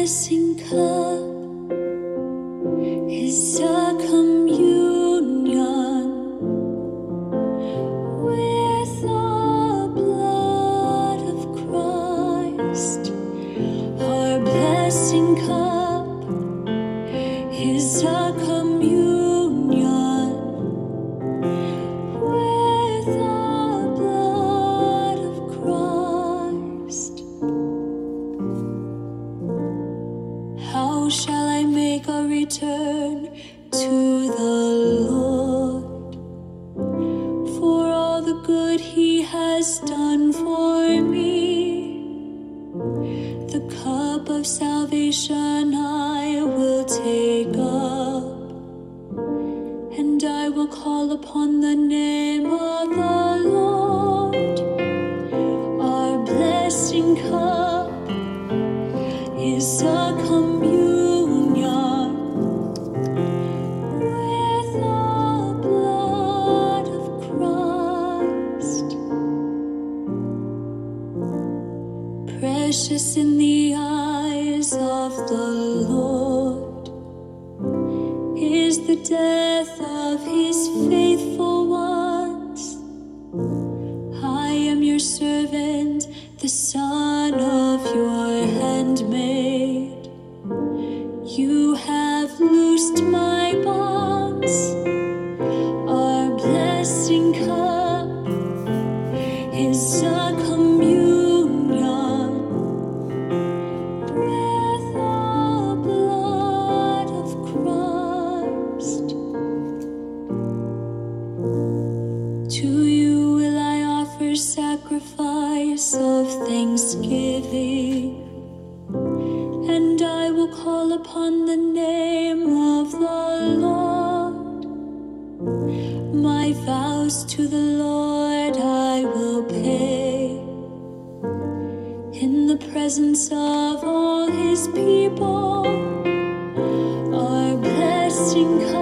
blessing cup is a communion with the blood of Christ. Our blessing cup is a communion with the blood of Christ. How shall I make a return to the Lord for all the good He has done for me? The cup of salvation I will take up, and I will call upon the name of the Lord. Our blessing cup is a communion with the blood of Christ. Precious in the eyes of the Lord is the death of His faithful ones. I am your servant, the son of your handmaid. You have loosed my bonds. Our blessing cup is a communion with the blood of Christ. To you will I offer sacrifice of thanksgiving, and I will call upon the name of the Lord. My vows to the Lord I will pay in the presence of all His people. Our blessing comes